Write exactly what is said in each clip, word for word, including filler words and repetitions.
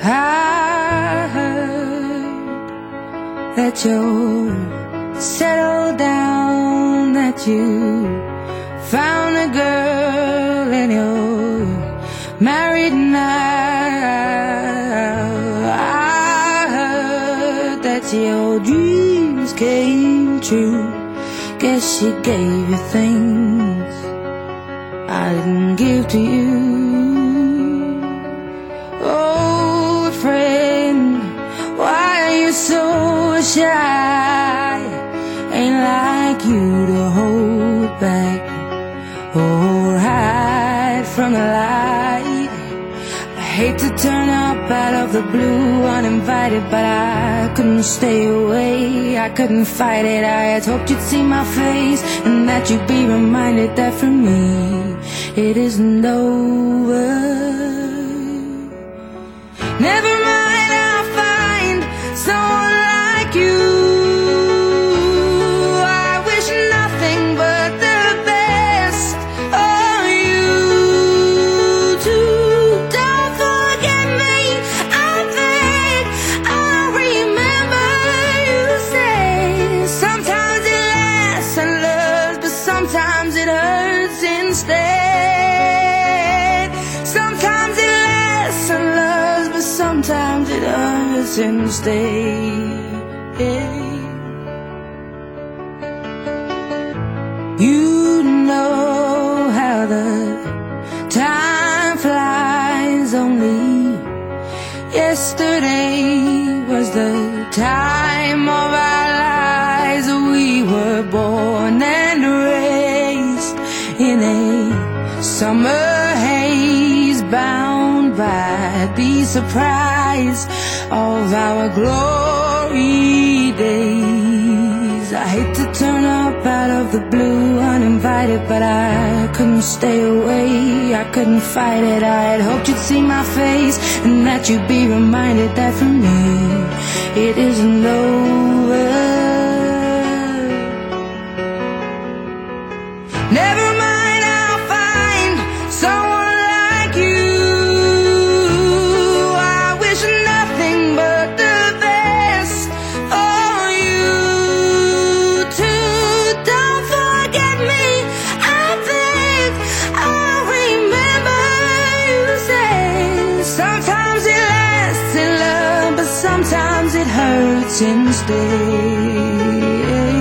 I heard that you're settled down, that you found a girl and you're married now. I heard that your dreams came true. Guess she gave you things I didn't give to you. Oh, friend, why are you so shy? Ain't like you to hold back or hide from the light. I hate to turn up out of the blue uninvited, but I couldn't stay away, I couldn't fight it. I had hoped you'd see my face and that you'd be reminded that for me it isn't over. Never mind, I'll find someone like you. I wish nothing but the best for you too. Don't forget me, I think I remember you say sometimes it lasts and loves, but sometimes it hurts instead. Sometimes it lasts and loves, but sometimes it hurts instead. You know how the time flies. Only yesterday was the time of our lives. We were born and raised in a summer haze, bound by the surprise of our glory days. I hate to turn up out of the blue uninvited, but I couldn't stay away, I couldn't fight it. I had hoped you'd see my face and that you'd be reminded that for me it isn't over. Never mind, I'll find someone like you. I wish nothing but the best for you too. Don't forget me, I think I remember you say sometimes it lasts in love, but sometimes it hurts instead.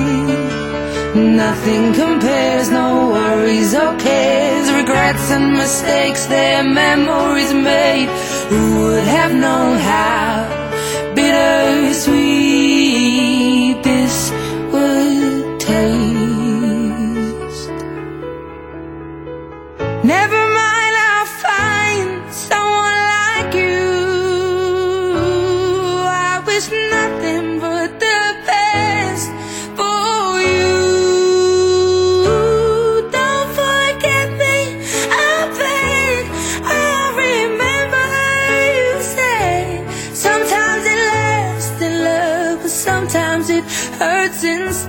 Nothing compares, no worries or cares, regrets and mistakes, their memories made. Who would have known how bittersweet this would taste? Never mind, I'll find someone like you. I wish nothing but the best for you. Don't forget me, I think I remember you say sometimes it lasts in love, but sometimes it hurts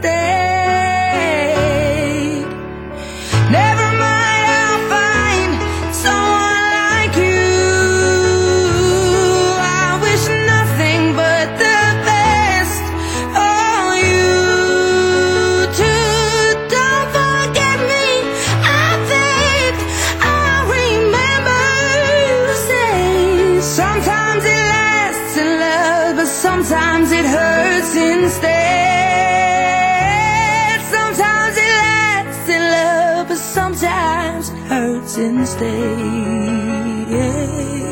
instead. Never mind, I'll find someone like you. I wish nothing but the best for you too. Don't forget me, I think I remember you say sometimes it lasts in love, but sometimes it hurts instead. Sometimes it lasts in love, but sometimes it hurts instead.